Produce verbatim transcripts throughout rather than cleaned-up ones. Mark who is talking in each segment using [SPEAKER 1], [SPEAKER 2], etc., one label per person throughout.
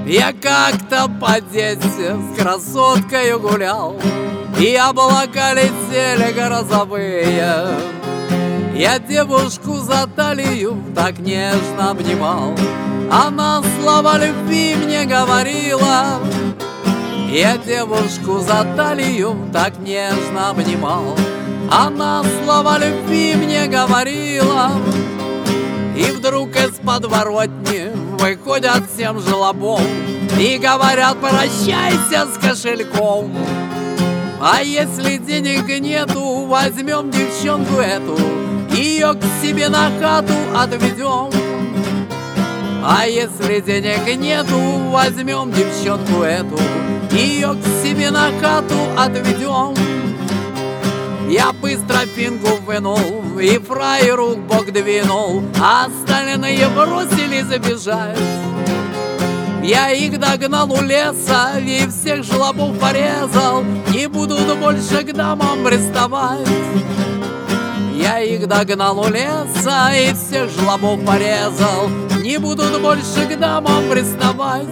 [SPEAKER 1] Я как-то по детстве с красоткой гулял, и облака летели грозовые. Я девушку за талию так нежно обнимал, она слова любви мне говорила. Я девушку за талию так нежно обнимал, она слова любви мне говорила. И вдруг из подворотни выходят семь жлобов и говорят: прощайся с кошельком. А если денег нету, возьмем девчонку эту, ее к себе на хату отведем. А если денег нету, возьмем девчонку эту, ее к себе на хату отведем. Я быстро финку вынул и фраеру в бок двинул, а остальные бросились бежать. Я их догнал у леса и всех жлобов порезал, не будут больше к дамам приставать. Я их догнал у леса и всех жлобов порезал, не будут больше к дамам приставать.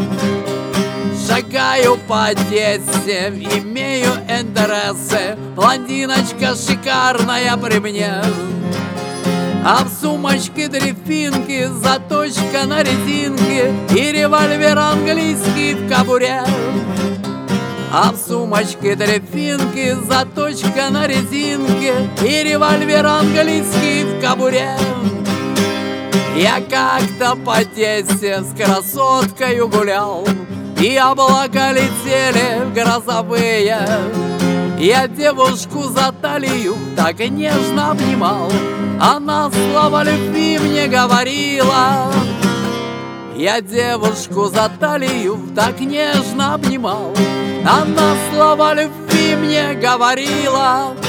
[SPEAKER 1] Шагаю по Одессе, имею интересы, блондиночка шикарная при мне. А в сумочке три финки, заточка на резинке и револьвер английский в кобуре. А в сумочке три финки, заточка на резинке и револьвер английский в кобуре. Я как-то по Одессе с красоткой гулял, и облака летели грозовые. Я девушку за талию так нежно обнимал, она слова любви мне говорила. Я девушку за талию так нежно обнимал, она слова любви мне говорила.